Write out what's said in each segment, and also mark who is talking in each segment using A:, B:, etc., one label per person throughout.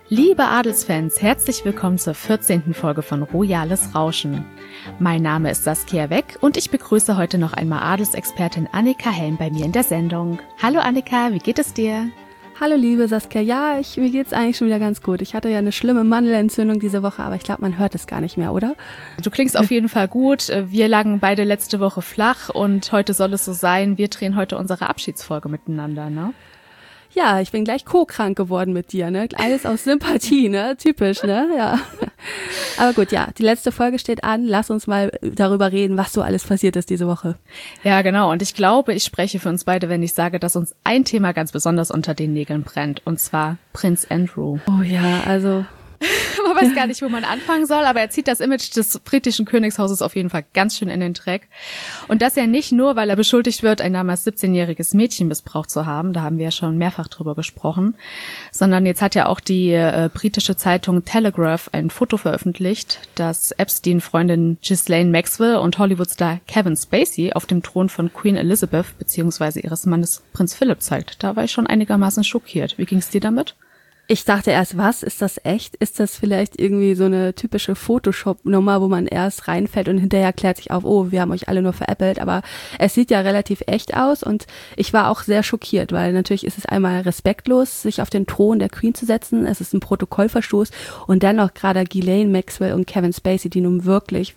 A: Liebe Adelsfans, herzlich willkommen zur 14. Folge von Royales Rauschen. Mein Name ist Saskia Weck und ich begrüße heute noch einmal Adelsexpertin Annika Helm bei mir in der Sendung. Hallo Annika, wie geht es dir?
B: Hallo liebe Saskia, ja, mir geht's eigentlich schon wieder ganz gut. Ich hatte ja eine schlimme Mandelentzündung diese Woche, aber ich glaube, man hört es gar nicht mehr, oder?
A: Du klingst auf jeden Fall gut. Wir lagen beide letzte Woche flach und heute soll es so sein, wir drehen heute unsere Abschiedsfolge miteinander, ne?
B: Ja, ich bin gleich co-krank geworden mit dir, ne? Alles aus Sympathie, ne? Typisch, ne? Ja. Aber gut, ja, die letzte Folge steht an. Lass uns mal darüber reden, was so alles passiert ist diese Woche.
A: Ja, genau. Und ich glaube, ich spreche für uns beide, wenn ich sage, dass uns ein Thema ganz besonders unter den Nägeln brennt. Und zwar Prinz Andrew.
B: Oh ja, also...
A: Man weiß gar nicht, wo man anfangen soll, aber er zieht das Image des britischen Königshauses auf jeden Fall ganz schön in den Dreck. Und das ja nicht nur, weil er beschuldigt wird, ein damals 17-jähriges Mädchen missbraucht zu haben, da haben wir ja schon mehrfach drüber gesprochen, sondern jetzt hat ja auch die britische Zeitung Telegraph ein Foto veröffentlicht, das Epstein-Freundin Ghislaine Maxwell und Hollywood-Star Kevin Spacey auf dem Thron von Queen Elizabeth bzw. ihres Mannes Prinz Philip zeigt. Da war ich schon einigermaßen schockiert. Wie ging's dir damit?
B: Ich dachte erst, was? Ist das echt? Ist das vielleicht irgendwie so eine typische Photoshop-Nummer, wo man erst reinfällt und hinterher klärt sich auf, oh, wir haben euch alle nur veräppelt, aber es sieht ja relativ echt aus und ich war auch sehr schockiert, weil natürlich ist es einmal respektlos, sich auf den Thron der Queen zu setzen, es ist ein Protokollverstoß und dann noch gerade Ghislaine Maxwell und Kevin Spacey, die nun wirklich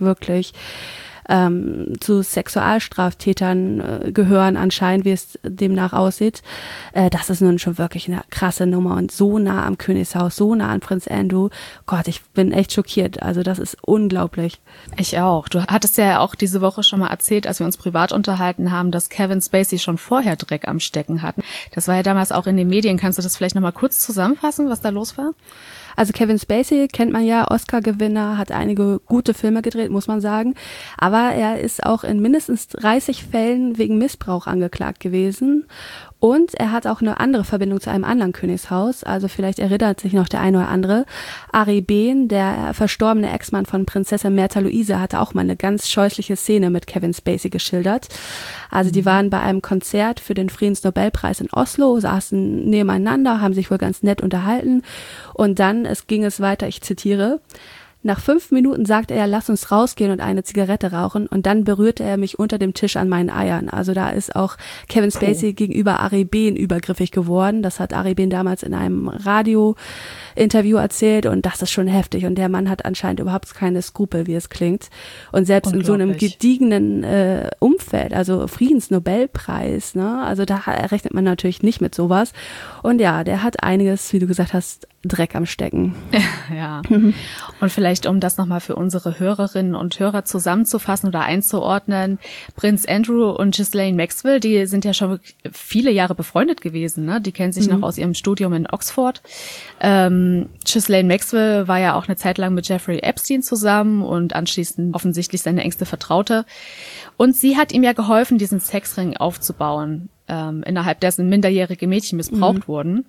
B: zu Sexualstraftätern gehören anscheinend, wie es demnach aussieht. Das ist nun schon wirklich eine krasse Nummer und so nah am Königshaus, so nah an Prinz Andrew. Gott, ich bin echt schockiert. Also das ist unglaublich.
A: Ich auch. Du hattest ja auch diese Woche schon mal erzählt, als wir uns privat unterhalten haben, dass Kevin Spacey schon vorher Dreck am Stecken hatten. Das war ja damals auch in den Medien. Kannst du das vielleicht nochmal kurz zusammenfassen, was da los war?
B: Also Kevin Spacey kennt man ja, Oscar-Gewinner, hat einige gute Filme gedreht, muss man sagen. Aber er ist auch in mindestens 30 Fällen wegen Missbrauch angeklagt gewesen. Und er hat auch eine andere Verbindung zu einem anderen Königshaus. Also vielleicht erinnert sich noch der eine oder andere. Ari Behn, der verstorbene Ex-Mann von Prinzessin Märtha Louise, hatte auch mal eine ganz scheußliche Szene mit Kevin Spacey geschildert. Also die waren bei einem Konzert für den Friedensnobelpreis in Oslo, saßen nebeneinander, haben sich wohl ganz nett unterhalten. Und dann ging es weiter, ich zitiere: Nach 5 Minuten sagte er, lass uns rausgehen und eine Zigarette rauchen und dann berührte er mich unter dem Tisch an meinen Eiern. Also da ist auch Kevin Spacey gegenüber Ari Behn übergriffig geworden. Das hat Ari Behn damals in einem Radio-Interview erzählt und das ist schon heftig. Und der Mann hat anscheinend überhaupt keine Skrupel, wie es klingt. Und selbst in so einem gediegenen Umfeld, also Friedensnobelpreis, ne? Also da rechnet man natürlich nicht mit sowas. Und ja, der hat einiges, wie du gesagt hast, Dreck am Stecken.
A: Ja. Und vielleicht, um das nochmal für unsere Hörerinnen und Hörer zusammenzufassen oder einzuordnen, Prinz Andrew und Ghislaine Maxwell, die sind ja schon viele Jahre befreundet gewesen, ne? Die kennen sich noch aus ihrem Studium in Oxford. Ghislaine Maxwell war ja auch eine Zeit lang mit Jeffrey Epstein zusammen und anschließend offensichtlich seine engste Vertraute. Und sie hat ihm ja geholfen, diesen Sexring aufzubauen, innerhalb dessen minderjährige Mädchen missbraucht wurden.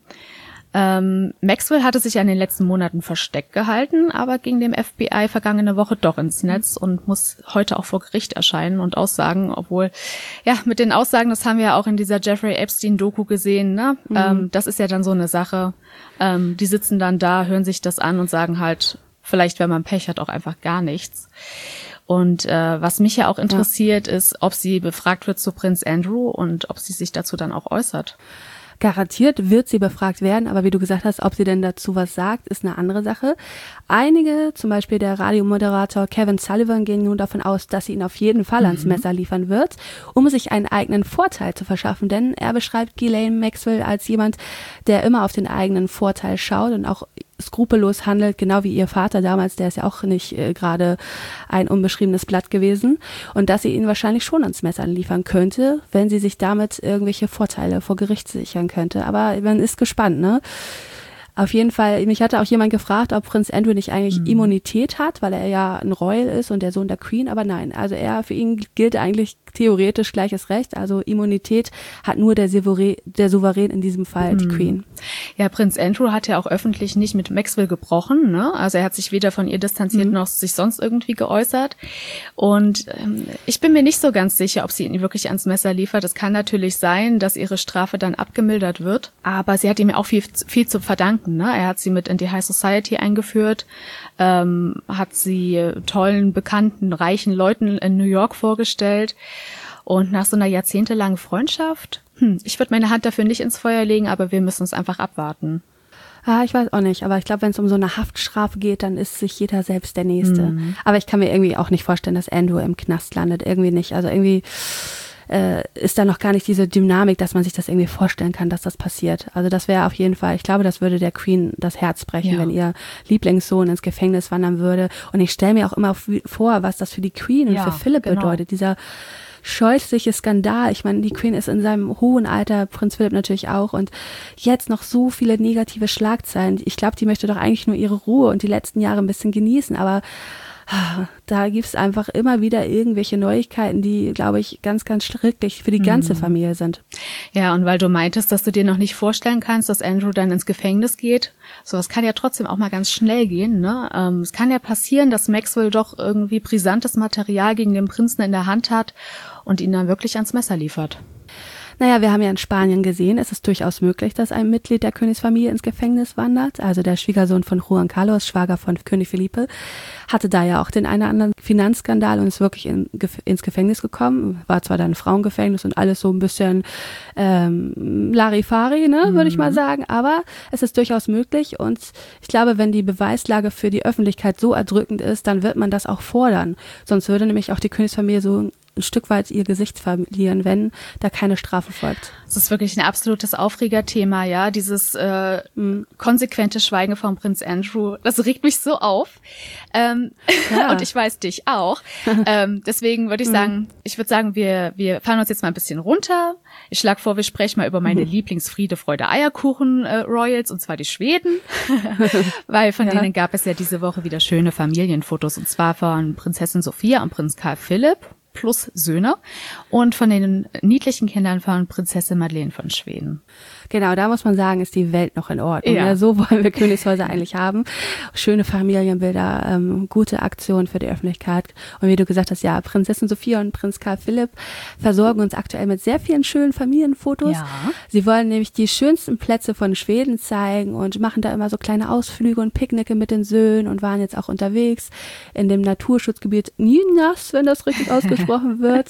A: Maxwell hatte sich ja in den letzten Monaten versteckt gehalten, aber ging dem FBI vergangene Woche doch ins Netz und muss heute auch vor Gericht erscheinen und aussagen, obwohl, ja, mit den Aussagen, das haben wir ja auch in dieser Jeffrey Epstein-Doku gesehen, ne? Das ist ja dann so eine Sache, die sitzen dann da, hören sich das an und sagen halt, vielleicht, wenn man Pech hat, auch einfach gar nichts. Und was mich ja auch interessiert, ist, ob sie befragt wird zu Prinz Andrew und ob sie sich dazu dann auch äußert.
B: Garantiert wird sie befragt werden, aber wie du gesagt hast, ob sie denn dazu was sagt, ist eine andere Sache. Einige, zum Beispiel der Radiomoderator Kevin Sullivan, gehen nun davon aus, dass sie ihn auf jeden Fall ans Messer liefern wird, um sich einen eigenen Vorteil zu verschaffen, denn er beschreibt Ghislaine Maxwell als jemand, der immer auf den eigenen Vorteil schaut und auch skrupellos handelt, genau wie ihr Vater damals, der ist ja auch nicht gerade ein unbeschriebenes Blatt gewesen, und dass sie ihn wahrscheinlich schon ans Messer liefern könnte, wenn sie sich damit irgendwelche Vorteile vor Gericht sichern könnte. Aber man ist gespannt, ne? Auf jeden Fall, mich hatte auch jemand gefragt, ob Prinz Andrew nicht eigentlich Immunität hat, weil er ja ein Royal ist und der Sohn der Queen, aber nein, also für ihn gilt eigentlich theoretisch gleiches Recht. Also Immunität hat nur der Souverän in diesem Fall, die Queen.
A: Ja, Prinz Andrew hat ja auch öffentlich nicht mit Maxwell gebrochen, ne? Also er hat sich weder von ihr distanziert noch sich sonst irgendwie geäußert. Und ich bin mir nicht so ganz sicher, ob sie ihn wirklich ans Messer liefert. Es kann natürlich sein, dass ihre Strafe dann abgemildert wird. Aber sie hat ihm ja auch viel zu verdanken, ne? Er hat sie mit in die High Society eingeführt, hat sie tollen, bekannten, reichen Leuten in New York vorgestellt. Und nach so einer jahrzehntelangen Freundschaft, ich würde meine Hand dafür nicht ins Feuer legen, aber wir müssen es einfach abwarten.
B: Ich weiß auch nicht, aber ich glaube, wenn es um so eine Haftstrafe geht, dann ist sich jeder selbst der Nächste. Aber ich kann mir irgendwie auch nicht vorstellen, dass Andrew im Knast landet. Irgendwie nicht. Also irgendwie ist da noch gar nicht diese Dynamik, dass man sich das irgendwie vorstellen kann, dass das passiert. Also das wäre auf jeden Fall, ich glaube, das würde der Queen das Herz brechen, wenn ihr Lieblingssohn ins Gefängnis wandern würde. Und ich stelle mir auch immer vor, was das für die Queen und für Philipp bedeutet, dieser scheußliche Skandal. Ich meine, die Queen ist in seinem hohen Alter, Prinz Philipp natürlich auch, und jetzt noch so viele negative Schlagzeilen. Ich glaube, die möchte doch eigentlich nur ihre Ruhe und die letzten Jahre ein bisschen genießen, aber da gibt's einfach immer wieder irgendwelche Neuigkeiten, die, glaube ich, ganz, ganz schrecklich für die ganze Familie sind.
A: Ja, und weil du meintest, dass du dir noch nicht vorstellen kannst, dass Andrew dann ins Gefängnis geht, sowas kann ja trotzdem auch mal ganz schnell gehen, ne? Es kann ja passieren, dass Maxwell doch irgendwie brisantes Material gegen den Prinzen in der Hand hat und ihn dann wirklich ans Messer liefert.
B: Naja, wir haben ja in Spanien gesehen, es ist durchaus möglich, dass ein Mitglied der Königsfamilie ins Gefängnis wandert. Also der Schwiegersohn von Juan Carlos, Schwager von König Felipe, hatte da ja auch den einen oder anderen Finanzskandal und ist wirklich ins Gefängnis gekommen. War zwar dann ein Frauengefängnis und alles so ein bisschen Larifari, ne, würde ich mal sagen, aber es ist durchaus möglich und ich glaube, wenn die Beweislage für die Öffentlichkeit so erdrückend ist, dann wird man das auch fordern. Sonst würde nämlich auch die Königsfamilie so ein Stück weit ihr Gesicht verlieren, wenn da keine Strafe folgt.
A: Das ist wirklich ein absolutes Aufregerthema, ja, dieses konsequente Schweigen von Prinz Andrew, das regt mich so auf und ich weiß dich auch. Deswegen würde ich sagen, wir fahren uns jetzt mal ein bisschen runter. Ich schlage vor, wir sprechen mal über meine Lieblingsfriede, Freude, Eierkuchen Royals, und zwar die Schweden, weil von denen gab es ja diese Woche wieder schöne Familienfotos, und zwar von Prinzessin Sophia und Prinz Karl Philipp plus Söhne und von den niedlichen Kindern von Prinzessin Madeleine von Schweden.
B: Genau, da muss man sagen, ist die Welt noch in Ordnung. Ja, so wollen wir Königshäuser eigentlich haben. Schöne Familienbilder, gute Aktionen für die Öffentlichkeit. Und wie du gesagt hast, ja, Prinzessin Sophia und Prinz Karl Philipp versorgen uns aktuell mit sehr vielen schönen Familienfotos. Ja. Sie wollen nämlich die schönsten Plätze von Schweden zeigen und machen da immer so kleine Ausflüge und Picknicke mit den Söhnen und waren jetzt auch unterwegs in dem Naturschutzgebiet Nynäs, wenn das richtig ausgesprochen wird.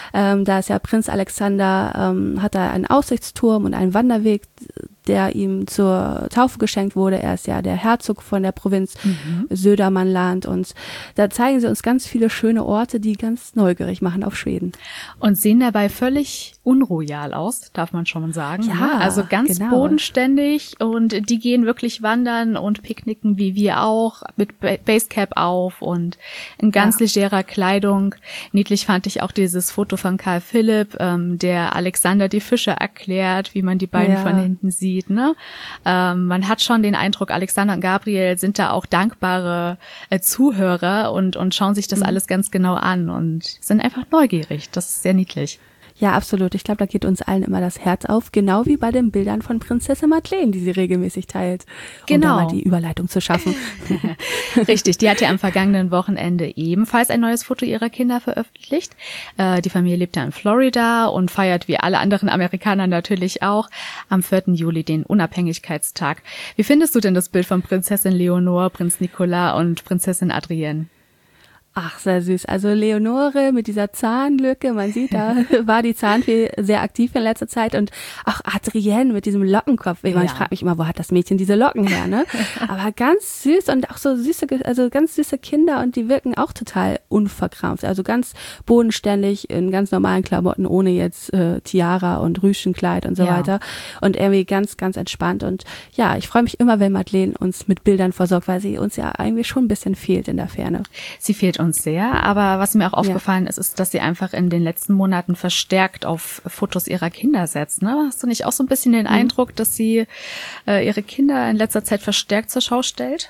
B: Da ist ja Prinz Alexander, hat da einen Aussichtsturm und einen Wanderweg, der ihm zur Taufe geschenkt wurde. Er ist ja der Herzog von der Provinz Södermanland und da zeigen sie uns ganz viele schöne Orte, die ganz neugierig machen auf Schweden.
A: Und sehen dabei völlig unroyal aus, darf man schon sagen. Ja, also ganz bodenständig, und die gehen wirklich wandern und picknicken wie wir auch, mit Basecap auf und in ganz legerer Kleidung. Niedlich fand ich auch dieses Foto von Karl Philipp, der Alexander die Fische erklärt, wie man die beiden von hinten sieht. Ne? Man hat schon den Eindruck, Alexander und Gabriel sind da auch dankbare Zuhörer und schauen sich das alles ganz genau an und sind einfach neugierig. Das ist sehr niedlich.
B: Ja, absolut. Ich glaube, da geht uns allen immer das Herz auf, genau wie bei den Bildern von Prinzessin Madeleine, die sie regelmäßig teilt, um da mal die Überleitung zu schaffen.
A: Richtig, die hat ja am vergangenen Wochenende ebenfalls ein neues Foto ihrer Kinder veröffentlicht. Die Familie lebt ja in Florida und feiert wie alle anderen Amerikaner natürlich auch am 4. Juli den Unabhängigkeitstag. Wie findest du denn das Bild von Prinzessin Leonore, Prinz Nicolas und Prinzessin Adrienne?
B: Ach, sehr süß. Also Leonore mit dieser Zahnlücke, man sieht, da war die Zahnfee sehr aktiv in letzter Zeit, und auch Adrienne mit diesem Lockenkopf. Ich frage mich immer, wo hat das Mädchen diese Locken her, ne? Aber ganz süß und auch so süße, also ganz süße Kinder, und die wirken auch total unverkrampft. Also ganz bodenständig in ganz normalen Klamotten, ohne jetzt Tiara und Rüschenkleid und so weiter. Und irgendwie ganz, ganz entspannt. Und ja, ich freue mich immer, wenn Madeleine uns mit Bildern versorgt, weil sie uns ja eigentlich schon ein bisschen fehlt in der Ferne.
A: Sie fehlt uns sehr, aber was mir auch aufgefallen ist, dass sie einfach in den letzten Monaten verstärkt auf Fotos ihrer Kinder setzt. Ne? Hast du nicht auch so ein bisschen den Eindruck, dass sie ihre Kinder in letzter Zeit verstärkt zur Schau stellt?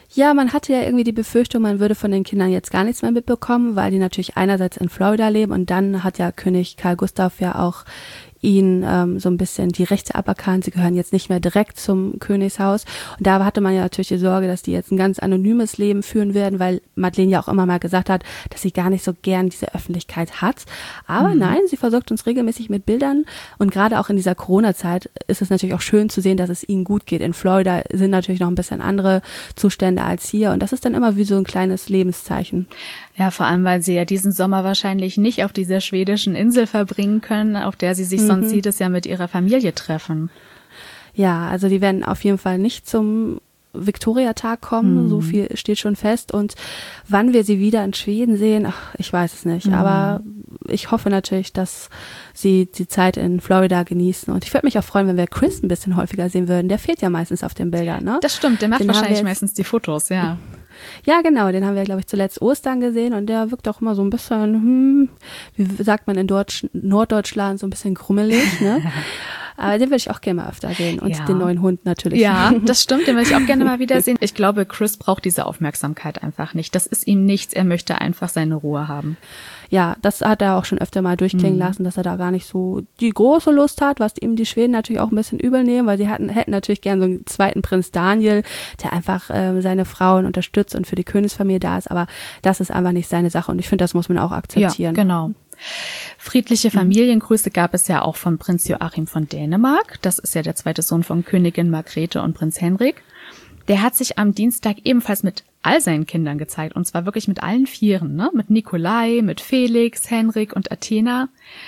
B: Ja, man hatte ja irgendwie die Befürchtung, man würde von den Kindern jetzt gar nichts mehr mitbekommen, weil die natürlich einerseits in Florida leben und dann hat ja König Karl Gustav ja auch ihnen so ein bisschen die Rechte aberkannt. Sie gehören jetzt nicht mehr direkt zum Königshaus. Und da hatte man ja natürlich die Sorge, dass die jetzt ein ganz anonymes Leben führen werden, weil Madeleine ja auch immer mal gesagt hat, dass sie gar nicht so gern diese Öffentlichkeit hat. Aber nein, sie versorgt uns regelmäßig mit Bildern. Und gerade auch in dieser Corona-Zeit ist es natürlich auch schön zu sehen, dass es ihnen gut geht. In Florida sind natürlich noch ein bisschen andere Zustände als hier. Und das ist dann immer wie so ein kleines Lebenszeichen.
A: Ja, vor allem, weil sie ja diesen Sommer wahrscheinlich nicht auf dieser schwedischen Insel verbringen können, auf der sie sich sonst jedes Jahr mit ihrer Familie treffen.
B: Ja, also die werden auf jeden Fall nicht zum Viktoriatag kommen, so viel steht schon fest. Und wann wir sie wieder in Schweden sehen, ich weiß es nicht. Aber ich hoffe natürlich, dass sie die Zeit in Florida genießen. Und ich würde mich auch freuen, wenn wir Chris ein bisschen häufiger sehen würden. Der fehlt ja meistens auf den Bildern, ne?
A: Das stimmt, der macht wahrscheinlich meistens die Fotos, ja.
B: Ja, genau, den haben wir, glaube ich, zuletzt Ostern gesehen und der wirkt auch immer so ein bisschen, wie sagt man in Norddeutschland, so ein bisschen krummelig, ne? Aber den würde ich auch gerne mal öfter sehen und den neuen Hund natürlich.
A: Ja, das stimmt, den würde ich auch gerne mal wieder sehen. Ich glaube, Chris braucht diese Aufmerksamkeit einfach nicht. Das ist ihm nichts, er möchte einfach seine Ruhe haben.
B: Ja, das hat er auch schon öfter mal durchklingen lassen, dass er da gar nicht so die große Lust hat, was ihm die Schweden natürlich auch ein bisschen übel nehmen, weil sie hätten natürlich gern so einen zweiten Prinz Daniel, der einfach seine Frauen unterstützt und für die Königsfamilie da ist, aber das ist einfach nicht seine Sache und ich finde, das muss man auch akzeptieren.
A: Ja, genau. Friedliche Familiengrüße gab es ja auch von Prinz Joachim von Dänemark. Das ist ja der zweite Sohn von Königin Margrethe und Prinz Henrik. Der hat sich am Dienstag ebenfalls mit all seinen Kindern gezeigt. Und zwar wirklich mit allen vieren, ne? Mit Nikolai, mit Felix, Henrik und Athena.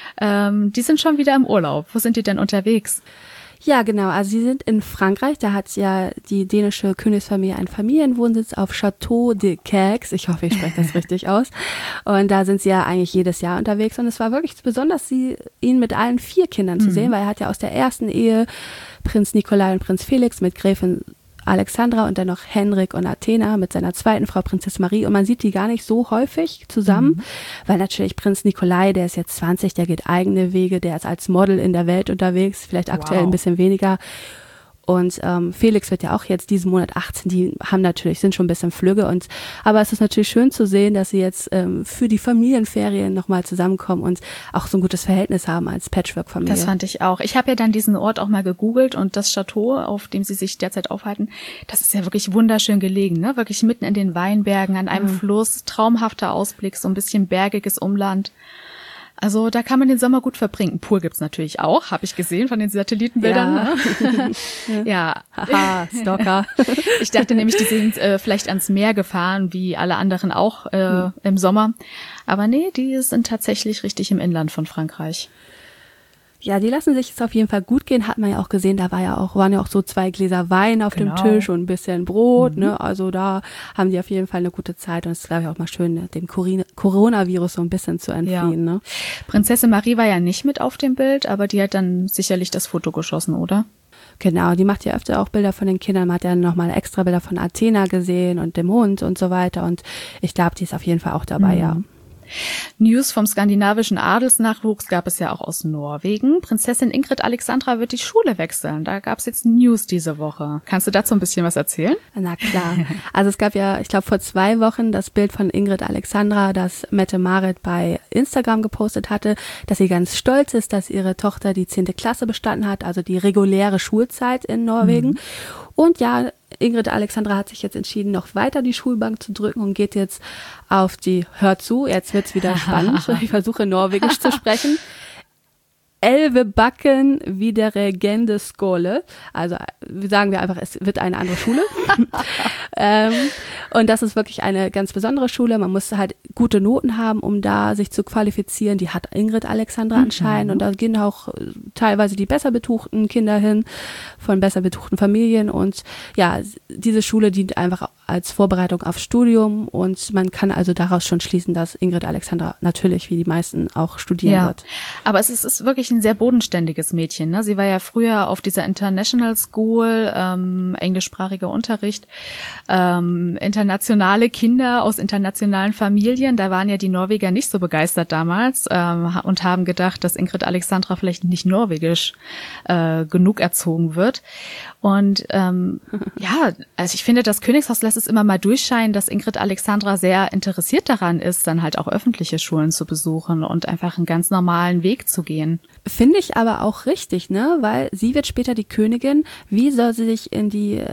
A: Die sind schon wieder im Urlaub. Wo sind die denn unterwegs?
B: Ja, genau. Also sie sind in Frankreich. Da hat ja die dänische Königsfamilie einen Familienwohnsitz auf Château de Caix. Ich hoffe, ich spreche das richtig aus. Und da sind sie ja eigentlich jedes Jahr unterwegs. Und es war wirklich besonders, ihn mit allen 4 Kindern zu sehen, weil er hat ja aus der ersten Ehe Prinz Nikolai und Prinz Felix mit Gräfin Alexandra und dann noch Henrik und Athena mit seiner zweiten Frau Prinzessin Marie und man sieht die gar nicht so häufig zusammen, weil natürlich Prinz Nikolai, der ist jetzt 20, der geht eigene Wege, der ist als Model in der Welt unterwegs, vielleicht aktuell ein bisschen weniger. Und Felix wird ja auch jetzt diesen Monat 18, die sind schon ein bisschen flügge aber es ist natürlich schön zu sehen, dass sie jetzt für die Familienferien nochmal zusammenkommen und auch so ein gutes Verhältnis haben als Patchwork-Familie.
A: Das fand ich auch. Ich habe ja dann diesen Ort auch mal gegoogelt und das Chateau, auf dem sie sich derzeit aufhalten, das ist ja wirklich wunderschön gelegen, ne? Wirklich mitten in den Weinbergen, an einem Fluss, traumhafter Ausblick, so ein bisschen bergiges Umland. Also da kann man den Sommer gut verbringen. Pool gibt's natürlich auch, habe ich gesehen von den Satellitenbildern.
B: Ja.
A: Ne? Ja.
B: Haha, Stalker.
A: Ich dachte nämlich, die sind vielleicht ans Meer gefahren, wie alle anderen auch im Sommer. Aber nee, die sind tatsächlich richtig im Inland von Frankreich.
B: Ja, die lassen sich es auf jeden Fall gut gehen, hat man ja auch gesehen, waren ja auch so 2 Gläser Wein auf dem Tisch und ein bisschen Brot, ne, also da haben die auf jeden Fall eine gute Zeit und es ist, glaube ich, auch mal schön, dem Coronavirus so ein bisschen zu entfliehen, ne.
A: Prinzessin Marie war ja nicht mit auf dem Bild, aber die hat dann sicherlich das Foto geschossen, oder?
B: Genau, die macht ja öfter auch Bilder von den Kindern, man hat ja nochmal extra Bilder von Athena gesehen und dem Hund und so weiter und ich glaube, die ist auf jeden Fall auch dabei, ja.
A: News vom skandinavischen Adelsnachwuchs gab es ja auch aus Norwegen. Prinzessin Ingrid Alexandra wird die Schule wechseln. Da gab es jetzt News diese Woche. Kannst du dazu ein bisschen was erzählen?
B: Na klar. Also es gab ja, ich glaube vor 2 Wochen das Bild von Ingrid Alexandra, das Mette-Marit bei Instagram gepostet hatte, dass sie ganz stolz ist, dass ihre Tochter die 10. Klasse bestanden hat, also die reguläre Schulzeit in Norwegen. Und ja, Ingrid Alexandra hat sich jetzt entschieden, noch weiter die Schulbank zu drücken und geht jetzt auf die, hör zu, jetzt wird's wieder spannend, ich versuche Norwegisch zu sprechen, Elvebakken videregående skole. Also sagen wir einfach, es wird eine andere Schule. Und das ist wirklich eine ganz besondere Schule. Man muss halt gute Noten haben, um da sich zu qualifizieren. Die hat Ingrid Alexandra anscheinend. Und da gehen auch teilweise die besser betuchten Kinder hin, von besser betuchten Familien. Und ja, diese Schule dient einfach als Vorbereitung aufs Studium. Und man kann also daraus schon schließen, dass Ingrid Alexandra natürlich, wie die meisten, auch studieren wird.
A: Aber es ist wirklich ein sehr bodenständiges Mädchen, ne? Sie war ja früher auf dieser International School, englischsprachiger Unterricht, internationale Kinder aus internationalen Familien. Da waren ja die Norweger nicht so begeistert damals und haben gedacht, dass Ingrid Alexandra vielleicht nicht norwegisch genug erzogen wird. Und also ich finde, das Königshaus lässt es immer mal durchscheinen, dass Ingrid Alexandra sehr interessiert daran ist, dann halt auch öffentliche Schulen zu besuchen und einfach einen ganz normalen Weg zu gehen.
B: Finde ich aber auch richtig, ne? Weil sie wird später die Königin. Wie soll sie sich in die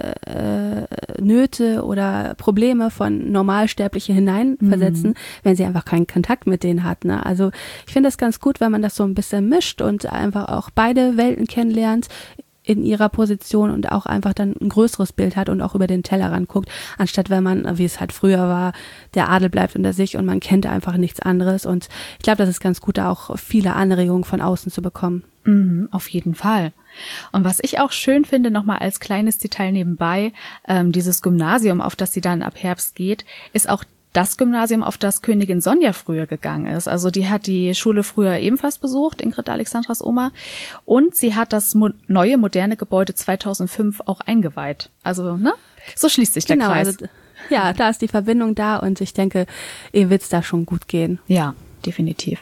B: Nöte oder Probleme von Normalsterblichen hineinversetzen, wenn sie einfach keinen Kontakt mit denen hat, ne? Also ich finde das ganz gut, wenn man das so ein bisschen mischt und einfach auch beide Welten kennenlernt in ihrer Position und auch einfach dann ein größeres Bild hat und auch über den Tellerrand guckt, anstatt wenn man, wie es halt früher war, der Adel bleibt unter sich und man kennt einfach nichts anderes. Und ich glaube, das ist ganz gut, da auch viele Anregungen von außen zu bekommen.
A: Auf jeden Fall. Und was ich auch schön finde, nochmal als kleines Detail nebenbei, dieses Gymnasium, auf das sie dann ab Herbst geht, ist auch das Gymnasium, auf das Königin Sonja früher gegangen ist. Also die hat die Schule früher ebenfalls besucht, Ingrid Alexandras Oma. Und sie hat das neue, moderne Gebäude 2005 auch eingeweiht. Also, ne? So schließt sich der Kreis.
B: Also, ja, da ist die Verbindung da und ich denke, ihr wird's da schon gut gehen.
A: Ja, definitiv.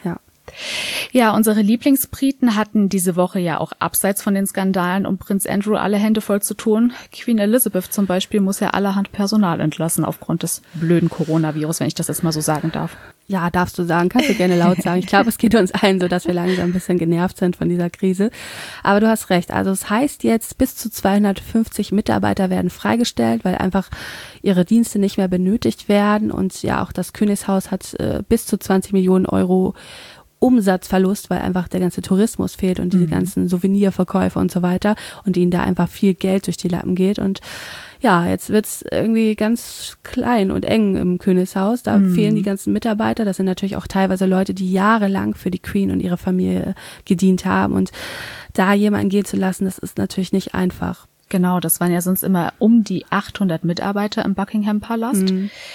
A: Ja, unsere Lieblingsbriten hatten diese Woche ja auch abseits von den Skandalen um Prinz Andrew alle Hände voll zu tun. Queen Elizabeth zum Beispiel muss ja allerhand Personal entlassen aufgrund des blöden Coronavirus, wenn ich das jetzt mal so sagen darf.
B: Ja, darfst du sagen, kannst du gerne laut sagen. Ich glaube, es geht uns allen so, dass wir langsam ein bisschen genervt sind von dieser Krise. Aber du hast recht, also es heißt jetzt, bis zu 250 Mitarbeiter werden freigestellt, weil einfach ihre Dienste nicht mehr benötigt werden. Und ja, auch das Königshaus hat bis zu 20 Millionen Euro Umsatzverlust, weil einfach der ganze Tourismus fehlt und diese ganzen Souvenirverkäufe und so weiter und ihnen da einfach viel Geld durch die Lappen geht. Und ja, jetzt wird's irgendwie ganz klein und eng im Königshaus. Da fehlen die ganzen Mitarbeiter. Das sind natürlich auch teilweise Leute, die jahrelang für die Queen und ihre Familie gedient haben. Und da jemanden gehen zu lassen, das ist natürlich nicht einfach.
A: Genau, das waren ja sonst immer um die 800 Mitarbeiter im Buckingham Palast.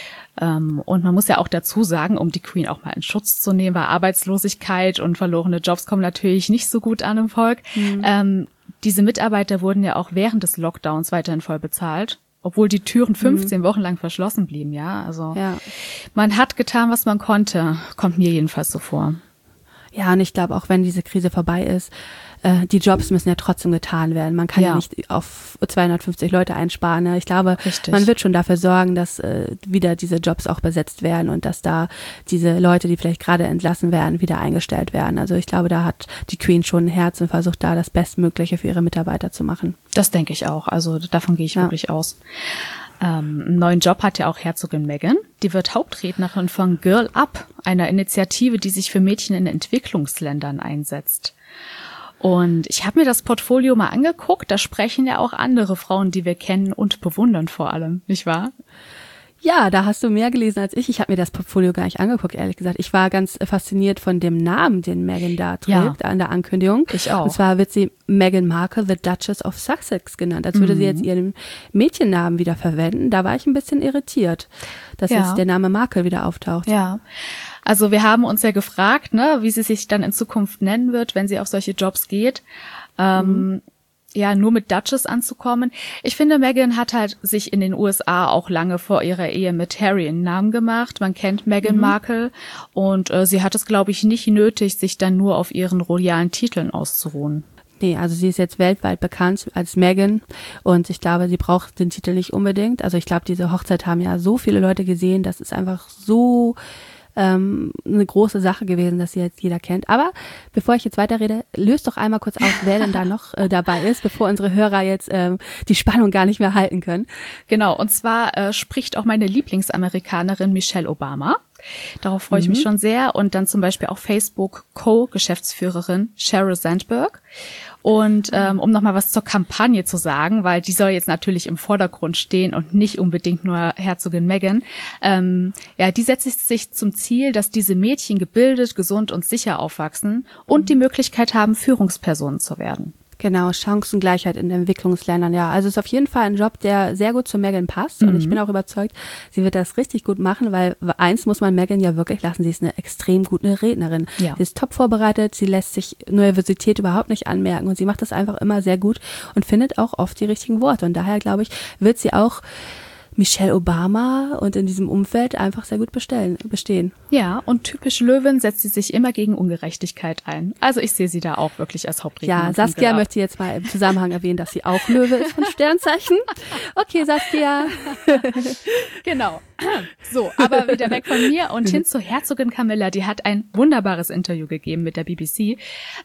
A: Und man muss ja auch dazu sagen, um die Queen auch mal in Schutz zu nehmen, weil Arbeitslosigkeit und verlorene Jobs kommen natürlich nicht so gut an im Volk. Diese Mitarbeiter wurden ja auch während des Lockdowns weiterhin voll bezahlt, obwohl die Türen 15 Wochen lang verschlossen blieben, ja. Also man hat getan, was man konnte, kommt mir jedenfalls so vor.
B: Ja, und ich glaube, auch wenn diese Krise vorbei ist, die Jobs müssen ja trotzdem getan werden. Man kann ja nicht auf 250 Leute einsparen. Ne? Ich glaube, man wird schon dafür sorgen, dass wieder diese Jobs auch besetzt werden und dass da diese Leute, die vielleicht gerade entlassen werden, wieder eingestellt werden. Also ich glaube, da hat die Queen schon ein Herz und versucht da das Bestmögliche für ihre Mitarbeiter zu machen.
A: Das denke ich auch. Also davon gehe ich wirklich aus. Einen neuen Job hat ja auch Herzogin Meghan. Die wird Hauptrednerin von Girl Up, einer Initiative, die sich für Mädchen in Entwicklungsländern einsetzt. Und ich habe mir das Portfolio mal angeguckt. Da sprechen ja auch andere Frauen, die wir kennen und bewundern vor allem, nicht wahr?
B: Ja, da hast du mehr gelesen als ich. Ich habe mir das Portfolio gar nicht angeguckt, ehrlich gesagt. Ich war ganz fasziniert von dem Namen, den Meghan da trägt, an der Ankündigung.
A: Ich auch.
B: Und zwar wird sie Meghan Markle, the Duchess of Sussex genannt, als würde sie jetzt ihren Mädchennamen wieder verwenden. Da war ich ein bisschen irritiert, dass jetzt der Name Markle wieder auftaucht.
A: Ja, also wir haben uns ja gefragt, ne, wie sie sich dann in Zukunft nennen wird, wenn sie auf solche Jobs geht. Ja, nur mit Duchess anzukommen. Ich finde, Meghan hat halt sich in den USA auch lange vor ihrer Ehe mit Harry einen Namen gemacht. Man kennt Meghan Markle und sie hat es, glaube ich, nicht nötig, sich dann nur auf ihren royalen Titeln auszuruhen.
B: Nee, also sie ist jetzt weltweit bekannt als Meghan und ich glaube, sie braucht den Titel nicht unbedingt. Also ich glaube, diese Hochzeit haben ja so viele Leute gesehen, das ist einfach so eine große Sache gewesen, dass sie jetzt jeder kennt. Aber bevor ich jetzt weiterrede, löst doch einmal kurz auf, wer denn da noch dabei ist, bevor unsere Hörer jetzt die Spannung gar nicht mehr halten können.
A: Genau, und zwar spricht auch meine Lieblingsamerikanerin Michelle Obama. Darauf freue ich mich schon sehr. Und dann zum Beispiel auch Facebook Co-Geschäftsführerin Sheryl Sandberg. Und um nochmal was zur Kampagne zu sagen, weil die soll jetzt natürlich im Vordergrund stehen und nicht unbedingt nur Herzogin Meghan. Ja, die setzt sich zum Ziel, dass diese Mädchen gebildet, gesund und sicher aufwachsen und die Möglichkeit haben, Führungspersonen zu werden.
B: Genau, Chancengleichheit in den Entwicklungsländern, ja. Also es ist auf jeden Fall ein Job, der sehr gut zu Meghan passt und ich bin auch überzeugt, sie wird das richtig gut machen, weil eins muss man Meghan ja wirklich lassen, sie ist eine extrem gute Rednerin. Ja. Sie ist top vorbereitet, sie lässt sich Nervosität überhaupt nicht anmerken und sie macht das einfach immer sehr gut und findet auch oft die richtigen Worte und daher, glaube ich, wird sie auch Michelle Obama und in diesem Umfeld einfach sehr gut bestehen.
A: Ja, und typisch Löwin setzt sie sich immer gegen Ungerechtigkeit ein. Also ich sehe sie da auch wirklich als Hauptrednerin.
B: Ja, Saskia möchte jetzt mal im Zusammenhang erwähnen, dass sie auch Löwe ist von Sternzeichen. Okay, Saskia.
A: Genau. So, aber wieder weg von mir und hin zur Herzogin Camilla. Die hat ein wunderbares Interview gegeben mit der BBC.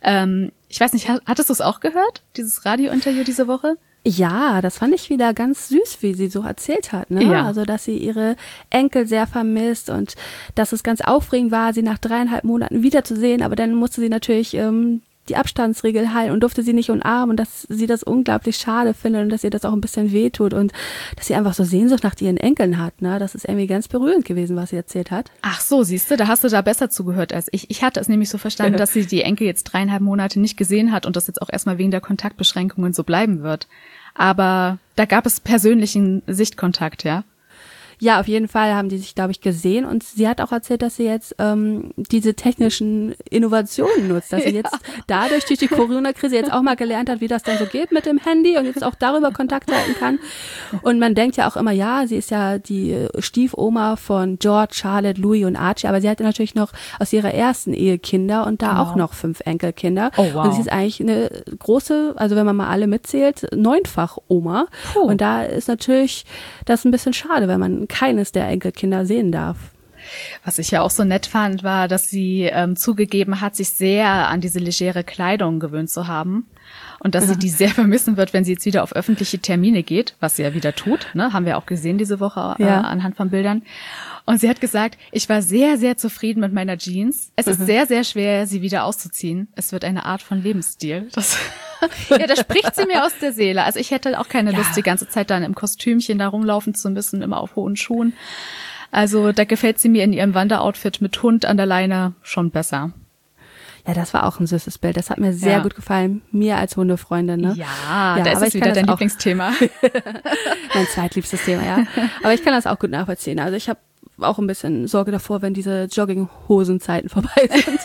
A: Ich weiß nicht, hattest du es auch gehört, dieses Radiointerview diese Woche?
B: Ja, das fand ich wieder ganz süß, wie sie so erzählt hat, ne?
A: Ja.
B: Also, dass sie ihre Enkel sehr vermisst und dass es ganz aufregend war, sie nach 3,5 Monaten wiederzusehen, aber dann musste sie natürlich die Abstandsregel halten und durfte sie nicht umarmen und dass sie das unglaublich schade findet und dass ihr das auch ein bisschen wehtut und dass sie einfach so Sehnsucht nach ihren Enkeln hat, ne? Das ist irgendwie ganz berührend gewesen, was sie erzählt hat.
A: Ach so, siehst du, da hast du da besser zugehört als ich. Ich hatte es nämlich so verstanden, dass sie die Enkel jetzt 3,5 Monate nicht gesehen hat und das jetzt auch erstmal wegen der Kontaktbeschränkungen so bleiben wird. Aber da gab es persönlichen Sichtkontakt, ja?
B: Ja, auf jeden Fall haben die sich, glaube ich, gesehen und sie hat auch erzählt, dass sie jetzt diese technischen Innovationen nutzt, dass sie jetzt dadurch durch die Corona-Krise jetzt auch mal gelernt hat, wie das dann so geht mit dem Handy und jetzt auch darüber Kontakt halten kann. Und man denkt ja auch immer, ja, sie ist ja die Stiefoma von George, Charlotte, Louis und Archie, aber sie hatte natürlich noch aus ihrer ersten Ehe Kinder und da auch noch 5 Enkelkinder.
A: Oh, wow.
B: Und sie ist eigentlich eine große, also wenn man mal alle mitzählt, 9-fach Oma.
A: Puh.
B: Und da ist natürlich das ein bisschen schade, wenn man keines der Enkelkinder sehen darf.
A: Was ich ja auch so nett fand, war, dass sie zugegeben hat, sich sehr an diese legere Kleidung gewöhnt zu haben und dass sie die sehr vermissen wird, wenn sie jetzt wieder auf öffentliche Termine geht, was sie ja wieder tut, ne? Haben wir auch gesehen diese Woche anhand von Bildern. Und sie hat gesagt, ich war sehr, sehr zufrieden mit meiner Jeans. Es ist sehr, sehr schwer, sie wieder auszuziehen. Es wird eine Art von Lebensstil. Ja, da spricht sie mir aus der Seele. Also ich hätte auch keine Lust, die ganze Zeit dann im Kostümchen da rumlaufen zu müssen, immer auf hohen Schuhen. Also da gefällt sie mir in ihrem Wanderoutfit mit Hund an der Leine schon besser.
B: Ja, das war auch ein süßes Bild. Das hat mir sehr gut gefallen. Mir als Hundefreundin, ne?
A: Ja, da ist es wieder dein Lieblingsthema.
B: Mein zweitliebstes Thema, ja. Aber ich kann das auch gut nachvollziehen. Also ich habe auch ein bisschen Sorge davor, wenn diese Jogginghosenzeiten vorbei sind.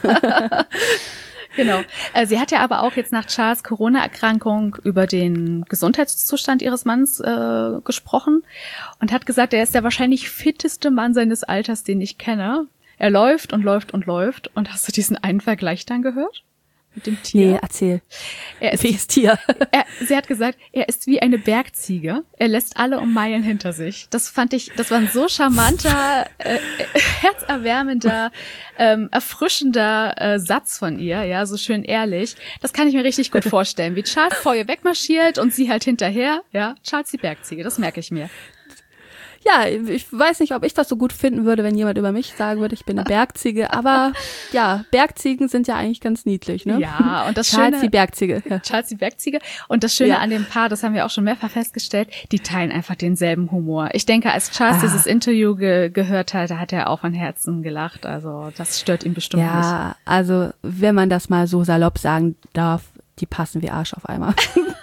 A: Genau. Sie hat ja aber auch jetzt nach Charles' Corona-Erkrankung über den Gesundheitszustand ihres Manns gesprochen und hat gesagt, er ist der wahrscheinlich fitteste Mann seines Alters, den ich kenne. Er läuft und läuft und läuft. Und hast du diesen einen Vergleich dann gehört? Mit dem Tier?
B: Nee, erzähl.
A: Welches Tier? Sie hat gesagt, er ist wie eine Bergziege. Er lässt alle um Meilen hinter sich. Das war ein so charmanter, herzerwärmender, erfrischender Satz von ihr, ja, so schön ehrlich. Das kann ich mir richtig gut vorstellen. Wie Charles vor ihr wegmarschiert und sie halt hinterher, ja, Charles die Bergziege, das merke ich mir.
B: Ja, ich weiß nicht, ob ich das so gut finden würde, wenn jemand über mich sagen würde, ich bin eine Bergziege. Aber ja, Bergziegen sind ja eigentlich ganz niedlich, ne?
A: Ja, und das
B: Charles
A: Schöne,
B: die Bergziege. Ja.
A: Charles die Bergziege. Und das Schöne an dem Paar, das haben wir auch schon mehrfach festgestellt, die teilen einfach denselben Humor. Ich denke, als Charles dieses Interview gehört hat, da hat er auch von Herzen gelacht. Also das stört ihn bestimmt nicht.
B: Ja, also wenn man das mal so salopp sagen darf, die passen wie Arsch auf einmal.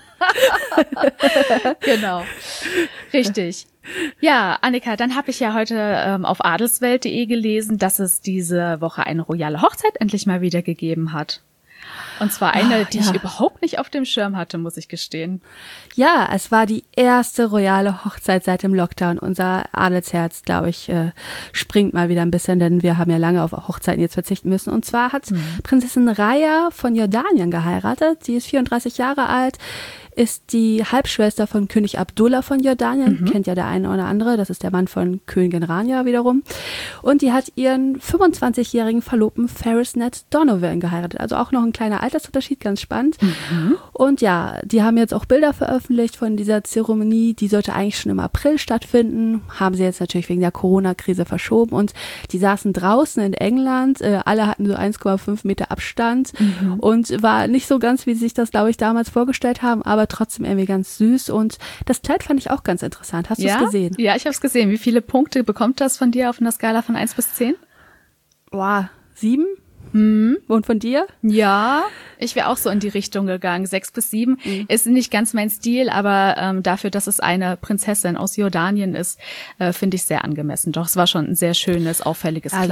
A: Genau, richtig. Ja, Annika, dann habe ich ja heute auf adelswelt.de gelesen, dass es diese Woche eine royale Hochzeit endlich mal wieder gegeben hat. Und zwar eine, die ich überhaupt nicht auf dem Schirm hatte, muss ich gestehen.
B: Ja, es war die erste royale Hochzeit seit dem Lockdown. Unser Adelsherz, glaube ich, springt mal wieder ein bisschen, denn wir haben ja lange auf Hochzeiten jetzt verzichten müssen. Und zwar hat Prinzessin Raya von Jordanien geheiratet. Sie ist 34 Jahre alt, ist die Halbschwester von König Abdullah von Jordanien. Kennt ja der eine oder andere. Das ist der Mann von Königin Rania wiederum. Und die hat ihren 25-jährigen Verlobten Ferris Ned Donovan geheiratet. Also auch noch ein kleiner Altersunterschied, ganz spannend. Und ja, die haben jetzt auch Bilder veröffentlicht von dieser Zeremonie. Die sollte eigentlich schon im April stattfinden. Haben sie jetzt natürlich wegen der Corona-Krise verschoben. Und die saßen draußen in England. Alle hatten so 1,5 Meter Abstand. Und war nicht so ganz, wie sie sich das, glaube ich, damals vorgestellt haben. Aber trotzdem irgendwie ganz süß. Und das Kleid fand ich auch ganz interessant. Hast du es gesehen?
A: Ja, ich habe es gesehen. Wie viele Punkte bekommt das von dir auf einer Skala von 1 bis 10?
B: Boah, 7? Und von dir?
A: Ja, ich wäre auch so in die Richtung gegangen. 6 bis 7 ist nicht ganz mein Stil, aber dafür, dass es eine Prinzessin aus Jordanien ist, finde ich sehr angemessen. Doch, es war schon ein sehr schönes, auffälliges Kleid.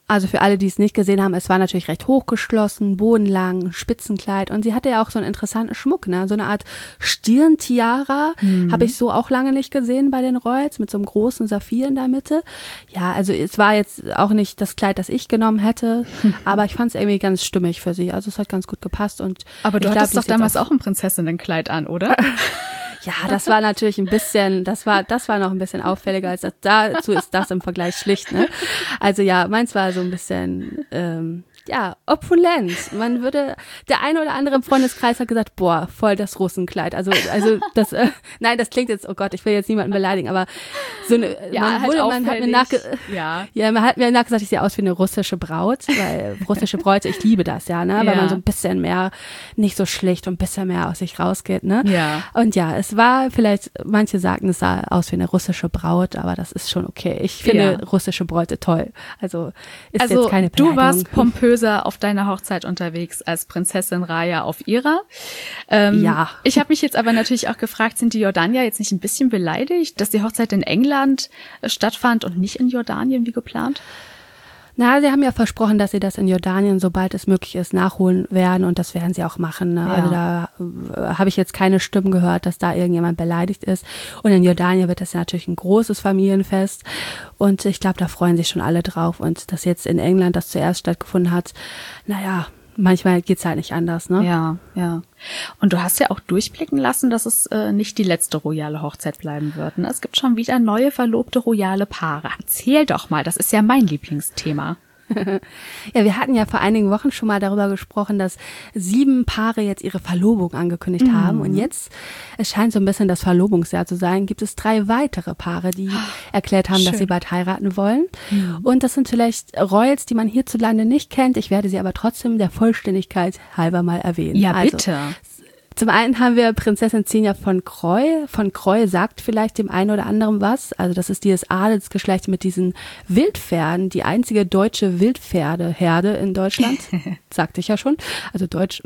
B: Also für alle, die es nicht gesehen haben, es war natürlich recht hochgeschlossen, bodenlang, Spitzenkleid und sie hatte ja auch so einen interessanten Schmuck, ne? So eine Art Stirntiara, habe ich so auch lange nicht gesehen bei den Royals, mit so einem großen Saphir in der Mitte. Ja, also es war jetzt auch nicht das Kleid, das ich genommen hätte, aber ich fand es irgendwie ganz stimmig für sie. Also es hat ganz gut gepasst.
A: Aber du hattest doch damals auch ein Prinzessinnenkleid an, oder?
B: Ja, das war natürlich ein bisschen, das war noch ein bisschen auffälliger als das. Dazu ist das im Vergleich schlicht, ne? Also ja, meins war so ein bisschen, opulent. Der eine oder andere im Freundeskreis hat gesagt, boah, voll das Russenkleid. Also das, nein, das klingt jetzt, oh Gott, ich will jetzt niemanden beleidigen, aber so eine, man hat mir nachgesagt, ich sehe aus wie eine russische Braut, weil russische Bräute, ich liebe das, ja, ne? Weil man so ein bisschen mehr, nicht so schlicht und ein bisschen mehr aus sich rausgeht, ne? Ja. Und ja, es war vielleicht, manche sagten, es sah aus wie eine russische Braut, aber das ist schon okay. Ich finde russische Bräute toll. Also ist jetzt keine Beleidigung.
A: Du warst pompöser auf deiner Hochzeit unterwegs als Prinzessin Raya auf ihrer. Ja. Ich habe mich jetzt aber natürlich auch gefragt, sind die Jordanier jetzt nicht ein bisschen beleidigt, dass die Hochzeit in England stattfand und nicht in Jordanien wie geplant?
B: Na, sie haben ja versprochen, dass sie das in Jordanien, sobald es möglich ist, nachholen werden und das werden sie auch machen. Ne? Ja. Also da habe ich jetzt keine Stimmen gehört, dass da irgendjemand beleidigt ist. Und in Jordanien wird das ja natürlich ein großes Familienfest und ich glaube, da freuen sich schon alle drauf. Und dass jetzt in England das zuerst stattgefunden hat, naja, manchmal geht's halt nicht anders, ne?
A: Ja, ja. Und du hast ja auch durchblicken lassen, dass es nicht die letzte royale Hochzeit bleiben wird. Ne? Es gibt schon wieder neue verlobte royale Paare. Erzähl doch mal, das ist ja mein Lieblingsthema.
B: Ja, wir hatten ja vor einigen Wochen schon mal darüber gesprochen, dass 7 Paare jetzt ihre Verlobung angekündigt haben. Und jetzt, es scheint so ein bisschen das Verlobungsjahr zu sein, gibt es 3 weitere Paare, die erklärt haben, dass sie bald heiraten wollen. Und das sind vielleicht Royals, die man hierzulande nicht kennt. Ich werde sie aber trotzdem der Vollständigkeit halber mal erwähnen.
A: Ja, bitte.
B: Zum einen haben wir Prinzessin Xenia von Croy. Von Croy sagt vielleicht dem einen oder anderen was. Also das ist dieses Adelsgeschlecht mit diesen Wildpferden, die einzige deutsche Wildpferdeherde in Deutschland. Sagte ich ja schon, also deutsch.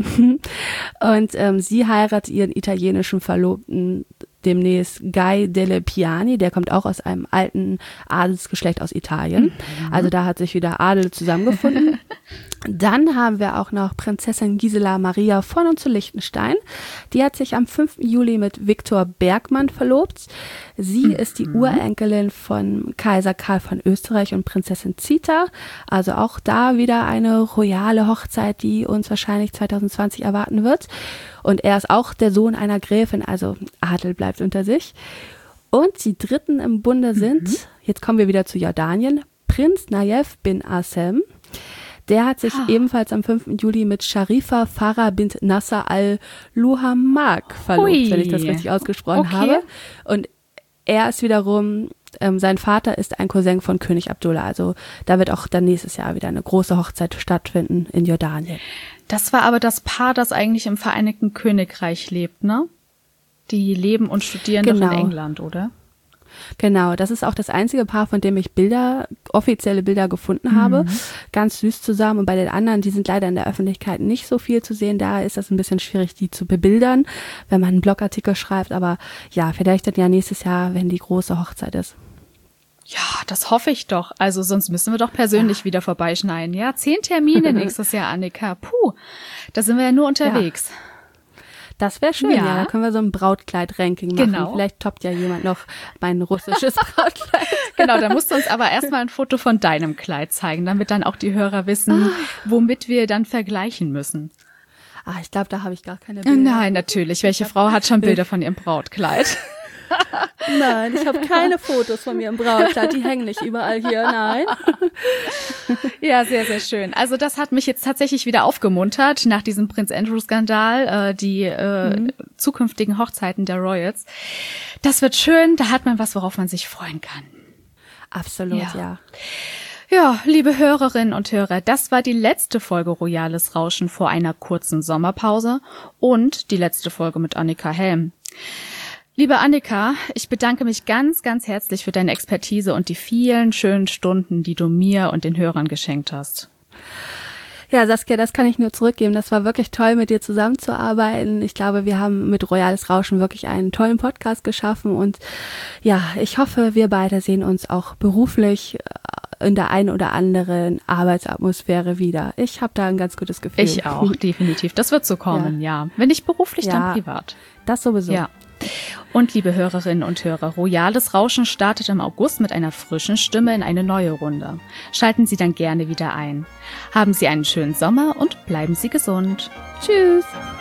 B: Und sie heiratet ihren italienischen Verlobten demnächst Guy delle Piani, der kommt auch aus einem alten Adelsgeschlecht aus Italien. Also da hat sich wieder Adel zusammengefunden. Dann haben wir auch noch Prinzessin Gisela Maria von und zu Liechtenstein. Die hat sich am 5. Juli mit Viktor Bergmann verlobt. Sie ist die Urenkelin von Kaiser Karl von Österreich und Prinzessin Zita. Also auch da wieder eine royale Hochzeit, die uns wahrscheinlich 2020 erwarten wird. Und er ist auch der Sohn einer Gräfin, also Adel bleibt unter sich. Und die dritten im Bunde sind, jetzt kommen wir wieder zu Jordanien, Prinz Nayef bin Assem. Der hat sich ebenfalls am 5. Juli mit Sharifa Farah bint Nasser al-Luhamak verlobt, wenn ich das richtig ausgesprochen habe. Und er ist wiederum, sein Vater ist ein Cousin von König Abdullah. Also da wird auch dann nächstes Jahr wieder eine große Hochzeit stattfinden in Jordanien.
A: Das war aber das Paar, das eigentlich im Vereinigten Königreich lebt, ne? Die leben und studieren doch in England, oder?
B: Genau, das ist auch das einzige Paar, von dem ich offizielle Bilder gefunden habe. Ganz süß zusammen. Und bei den anderen, die sind leider in der Öffentlichkeit nicht so viel zu sehen. Da ist das ein bisschen schwierig, die zu bebildern, wenn man einen Blogartikel schreibt. Aber ja, vielleicht dann ja nächstes Jahr, wenn die große Hochzeit ist.
A: Ja, das hoffe ich doch. Also sonst müssen wir doch persönlich wieder vorbeischneiden. Ja, 10 Termine nächstes Jahr, Annika. Puh, da sind wir ja nur unterwegs.
B: Ja. Das wäre schön, ja. Da können wir so ein Brautkleid-Ranking machen. Genau. Vielleicht toppt ja jemand noch mein russisches Brautkleid.
A: Genau, da musst du uns aber erstmal ein Foto von deinem Kleid zeigen, damit dann auch die Hörer wissen, womit wir dann vergleichen müssen.
B: Ich glaube, da habe ich gar keine Bilder.
A: Nein, natürlich. Welche Frau hat schon Bilder von ihrem Brautkleid?
B: Nein, ich habe keine Fotos von mir im Brautkleid, die hängen nicht überall hier, nein.
A: Ja, sehr, sehr schön. Also das hat mich jetzt tatsächlich wieder aufgemuntert nach diesem Prinz Andrew-Skandal, die zukünftigen Hochzeiten der Royals. Das wird schön, da hat man was, worauf man sich freuen kann.
B: Absolut, ja.
A: Ja, liebe Hörerinnen und Hörer, das war die letzte Folge Royales Rauschen vor einer kurzen Sommerpause und die letzte Folge mit Annika Helm. Liebe Annika, ich bedanke mich ganz, ganz herzlich für deine Expertise und die vielen schönen Stunden, die du mir und den Hörern geschenkt hast.
B: Ja, Saskia, das kann ich nur zurückgeben. Das war wirklich toll, mit dir zusammenzuarbeiten. Ich glaube, wir haben mit Royales Rauschen wirklich einen tollen Podcast geschaffen und ja, ich hoffe, wir beide sehen uns auch beruflich in der einen oder anderen Arbeitsatmosphäre wieder. Ich habe da ein ganz gutes Gefühl.
A: Ich auch, definitiv. Das wird so kommen, ja. Wenn nicht beruflich, dann privat.
B: Das sowieso.
A: Ja. Und liebe Hörerinnen und Hörer, Royales Rauschen startet im August mit einer frischen Stimme in eine neue Runde. Schalten Sie dann gerne wieder ein. Haben Sie einen schönen Sommer und bleiben Sie gesund.
B: Tschüss.